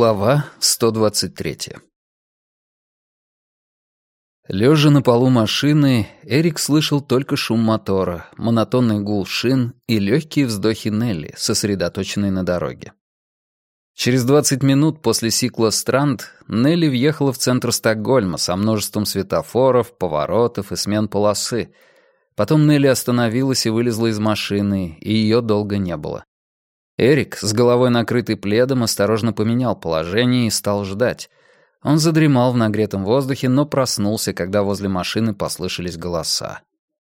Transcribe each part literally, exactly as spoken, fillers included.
Глава сто двадцать третья. Лежа на полу машины, Эрик слышал только шум мотора, монотонный гул шин и легкие вздохи Нелли, сосредоточенной на дороге. Через двадцать минут после сикла «Странд» Нелли въехала в центр Стокгольма со множеством светофоров, поворотов и смен полосы. Потом Нелли остановилась и вылезла из машины, и ее долго не было. Эрик, с головой накрытый пледом, осторожно поменял положение и стал ждать. Он задремал в нагретом воздухе, но проснулся, когда возле машины послышались голоса.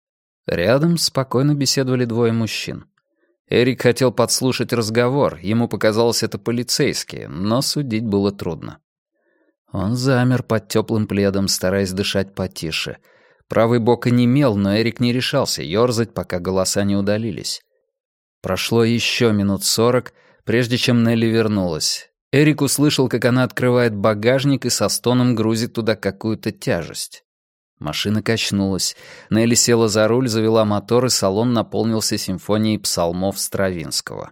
Рядом спокойно беседовали двое мужчин. Эрик хотел подслушать разговор, ему показалось, это полицейские, но судить было трудно. Он замер под теплым пледом, стараясь дышать потише. Правый бок онемел, но Эрик не решался ёрзать, пока голоса не удалились. Прошло еще минут сорок, прежде чем Нелли вернулась. Эрик услышал, как она открывает багажник и со стоном грузит туда какую-то тяжесть. Машина качнулась. Нелли села за руль, завела мотор, и салон наполнился симфонией псалмов Стравинского.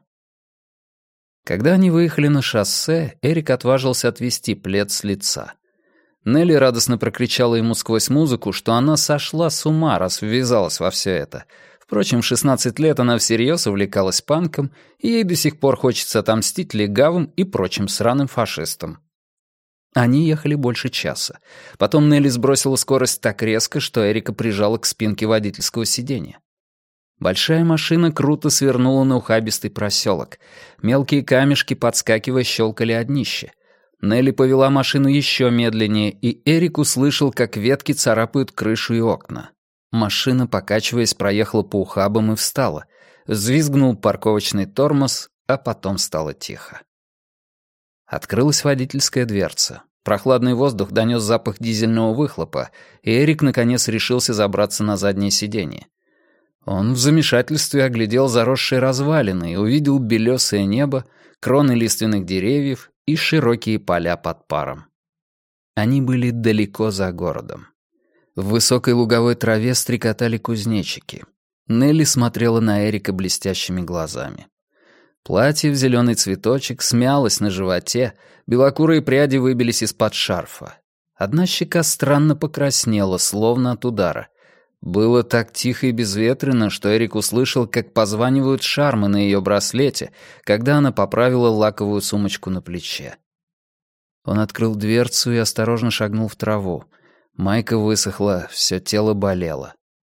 Когда они выехали на шоссе, Эрик отважился отвести плед с лица. Нелли радостно прокричала ему сквозь музыку, что она сошла с ума, раз ввязалась во все это. Впрочем, в шестнадцать лет она всерьез увлекалась панком, и ей до сих пор хочется отомстить легавым и прочим сраным фашистам. Они ехали больше часа. Потом Нелли сбросила скорость так резко, что Эрика прижала к спинке водительского сиденья. Большая машина круто свернула на ухабистый проселок. Мелкие камешки, подскакивая, щелкали о днище. Нелли повела машину еще медленнее, и Эрик услышал, как ветки царапают крышу и окна. Машина, покачиваясь, проехала по ухабам и встала. Взвизгнул парковочный тормоз, а потом стало тихо. Открылась водительская дверца. Прохладный воздух донес запах дизельного выхлопа, и Эрик наконец решился забраться на заднее сиденье. Он в замешательстве оглядел заросшие развалины и увидел белесое небо, кроны лиственных деревьев и широкие поля под паром. Они были далеко за городом. В высокой луговой траве стрекотали кузнечики. Нелли смотрела на Эрика блестящими глазами. Платье в зеленый цветочек смялось на животе, белокурые пряди выбились из-под шарфа. Одна щека странно покраснела, словно от удара. Было так тихо и безветренно, что Эрик услышал, как позванивают шармы на ее браслете, когда она поправила лаковую сумочку на плече. Он открыл дверцу и осторожно шагнул в траву. Майка высохла, все тело болело.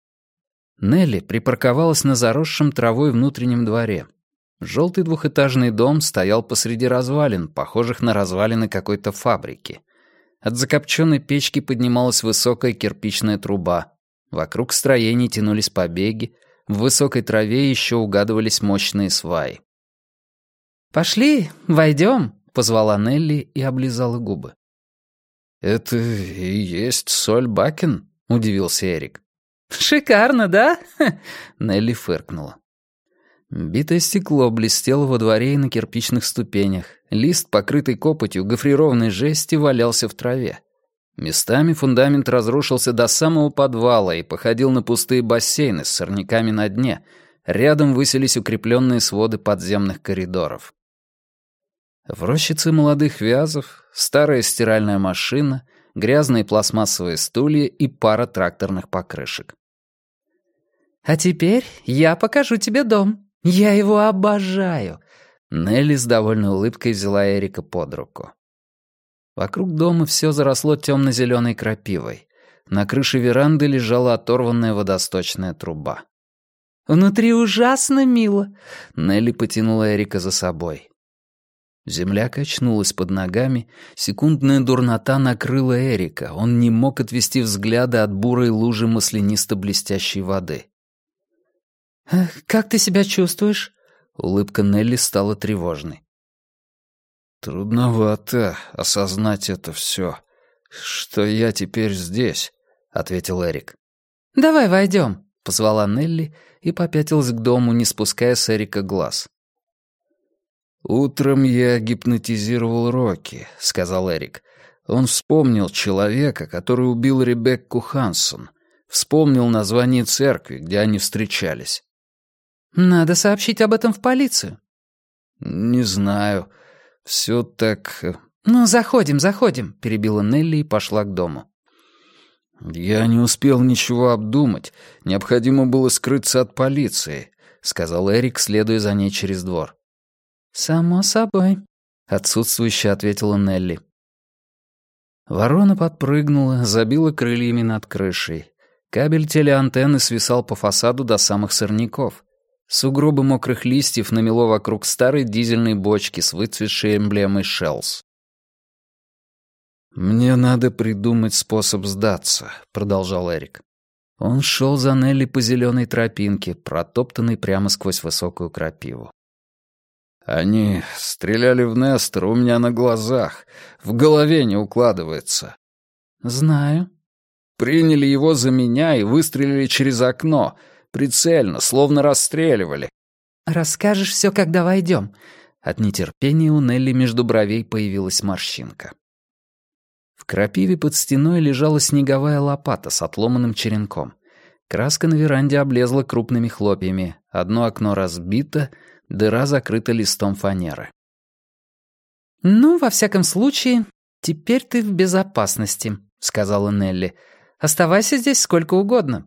Нелли припарковалась на заросшем травой внутреннем дворе. Желтый двухэтажный дом стоял посреди развалин, похожих на развалины какой-то фабрики. От закопченной печки поднималась высокая кирпичная труба. Вокруг строений тянулись побеги, в высокой траве еще угадывались мощные сваи. «Пошли, войдем», — позвала Нелли и облизала губы. «Это и есть Сольбакен?» — удивился Эрик. «Шикарно, да?» — Нелли фыркнула. Битое стекло блестело во дворе и на кирпичных ступенях. Лист, покрытый копотью гофрированной жести, валялся в траве. Местами фундамент разрушился до самого подвала и походил на пустые бассейны с сорняками на дне. Рядом высились укрепленные своды подземных коридоров. В рощице молодых вязов старая стиральная машина, грязные пластмассовые стулья и пара тракторных покрышек. «А теперь я покажу тебе дом. Я его обожаю!» Нелли с довольной улыбкой взяла Эрика под руку. Вокруг дома все заросло темно-зеленой крапивой. На крыше веранды лежала оторванная водосточная труба. «Внутри ужасно мило!» Нелли потянула Эрика за собой. Земля качнулась под ногами, секундная дурнота накрыла Эрика, он не мог отвести взгляда от бурой лужи маслянисто-блестящей воды. «Как ты себя чувствуешь?» Улыбка Нелли стала тревожной. «Трудновато осознать это все, что я теперь здесь», — ответил Эрик. «Давай войдем», — позвала Нелли и попятилась к дому, не спуская с Эрика глаз. «Утром я гипнотизировал Рокки», — сказал Эрик. «Он вспомнил человека, который убил Ребекку Хансон. Вспомнил название церкви, где они встречались». «Надо сообщить об этом в полицию». «Не знаю. Все так «Ну, заходим, заходим», — перебила Нелли и пошла к дому. «Я не успел ничего обдумать. Необходимо было скрыться от полиции», — сказал Эрик, следуя за ней через двор. «Само собой», — отсутствующе ответила Нелли. Ворона подпрыгнула, забила крыльями над крышей. Кабель телеантенны свисал по фасаду до самых сорняков. Сугробы мокрых листьев намело вокруг старой дизельной бочки с выцветшей эмблемой «Шеллс». «Мне надо придумать способ сдаться», — продолжал Эрик. Он шел за Нелли по зеленой тропинке, протоптанной прямо сквозь высокую крапиву. «Они стреляли в Нестора у меня на глазах. В голове не укладывается». «Знаю». «Приняли его за меня и выстрелили через окно. Прицельно, словно расстреливали». «Расскажешь все, когда войдем». От нетерпения у Нелли между бровей появилась морщинка. В крапиве под стеной лежала снеговая лопата с отломанным черенком. Краска на веранде облезла крупными хлопьями. Одно окно разбито, дыра закрыта листом фанеры. «Ну, во всяком случае, теперь ты в безопасности», — сказала Нелли. «Оставайся здесь сколько угодно».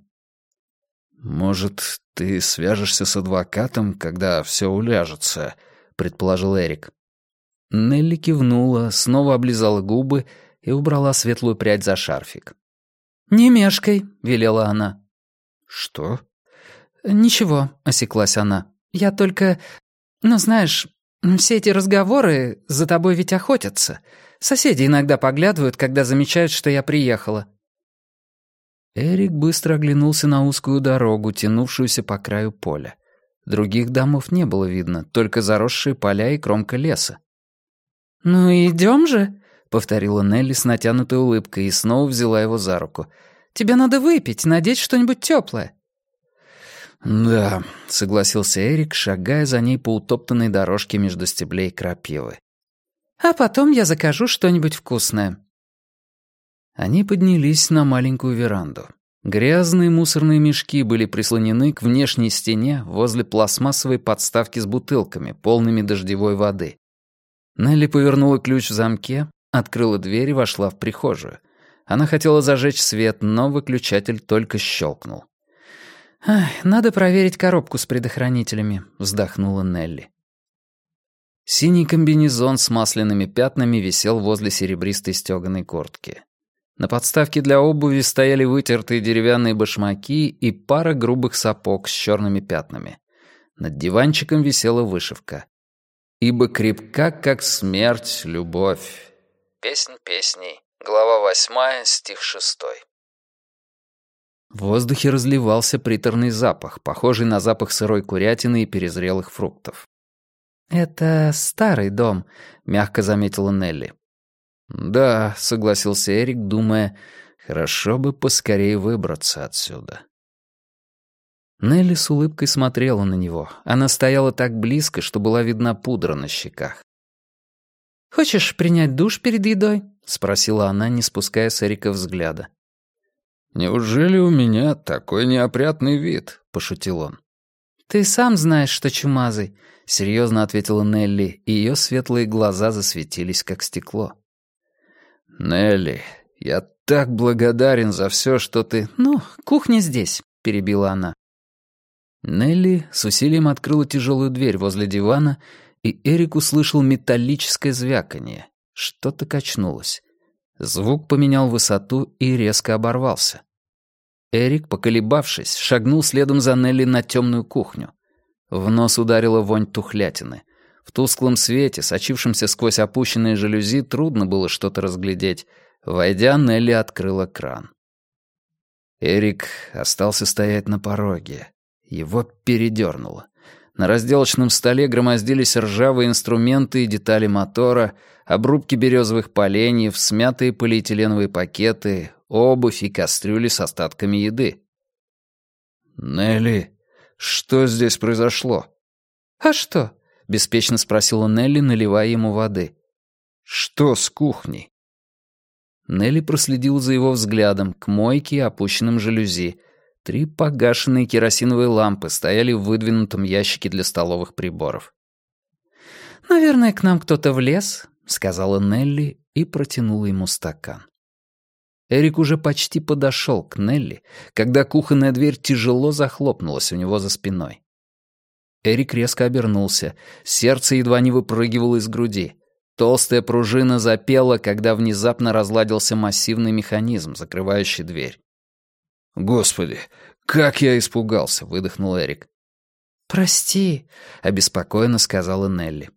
«Может, ты свяжешься с адвокатом, когда все уляжется», — предположил Эрик. Нелли кивнула, снова облизала губы и убрала светлую прядь за шарфик. «Не мешкай», — велела она. «Что?» «Ничего», — осеклась она. «Я только... Ну, знаешь, все эти разговоры, за тобой ведь охотятся. Соседи иногда поглядывают, когда замечают, что я приехала». Эрик быстро оглянулся на узкую дорогу, тянувшуюся по краю поля. Других домов не было видно, только заросшие поля и кромка леса. «Ну, идем же», — повторила Нелли с натянутой улыбкой и снова взяла его за руку. «Тебе надо выпить, надеть что-нибудь теплое». «Да», — согласился Эрик, шагая за ней по утоптанной дорожке между стеблей крапивы. «А потом я закажу что-нибудь вкусное». Они поднялись на маленькую веранду. Грязные мусорные мешки были прислонены к внешней стене возле пластмассовой подставки с бутылками, полными дождевой воды. Нелли повернула ключ в замке, открыла дверь и вошла в прихожую. Она хотела зажечь свет, но выключатель только щелкнул. «Ах, надо проверить коробку с предохранителями», — вздохнула Нелли. Синий комбинезон с масляными пятнами висел возле серебристой стёганой куртки. На подставке для обуви стояли вытертые деревянные башмаки и пара грубых сапог с черными пятнами. Над диванчиком висела вышивка. «Ибо крепка, как смерть, любовь». Песнь песней. Глава восьмая, стих шестой. В воздухе разливался приторный запах, похожий на запах сырой курятины и перезрелых фруктов. «Это старый дом», — мягко заметила Нелли. «Да», — согласился Эрик, думая, «хорошо бы поскорее выбраться отсюда». Нелли с улыбкой смотрела на него. Она стояла так близко, что была видна пудра на щеках. «Хочешь принять душ перед едой?» — спросила она, не спуская с Эрика взгляда. «Неужели у меня такой неопрятный вид?» — пошутил он. «Ты сам знаешь, что чумазый», — серьезно ответила Нелли, и ее светлые глаза засветились, как стекло. «Нелли, я так благодарен за все, что ты...» «Ну, кухня здесь», — перебила она. Нелли с усилием открыла тяжелую дверь возле дивана, и Эрик услышал металлическое звяканье. Что-то качнулось. Звук поменял высоту и резко оборвался. Эрик, поколебавшись, шагнул следом за Нелли на темную кухню. В нос ударила вонь тухлятины. В тусклом свете, сочившемся сквозь опущенные жалюзи, трудно было что-то разглядеть. Войдя, Нелли открыла кран. Эрик остался стоять на пороге. Его передернуло. На разделочном столе громоздились ржавые инструменты и детали мотора, обрубки березовых поленьев, смятые полиэтиленовые пакеты, обувь и кастрюли с остатками еды. «Нелли, что здесь произошло?» «А что?» — беспечно спросила Нелли, наливая ему воды. «Что с кухней?» Нелли проследил за его взглядом к мойке и опущенным жалюзи. Три погашенные керосиновые лампы стояли в выдвинутом ящике для столовых приборов. «Наверное, к нам кто-то влез», — сказала Нелли и протянула ему стакан. Эрик уже почти подошел к Нелли, когда кухонная дверь тяжело захлопнулась у него за спиной. Эрик резко обернулся, сердце едва не выпрыгивало из груди. Толстая пружина запела, когда внезапно разладился массивный механизм, закрывающий дверь. «Господи, как я испугался!» — выдохнул Эрик. «Прости», — обеспокоенно сказала Нелли.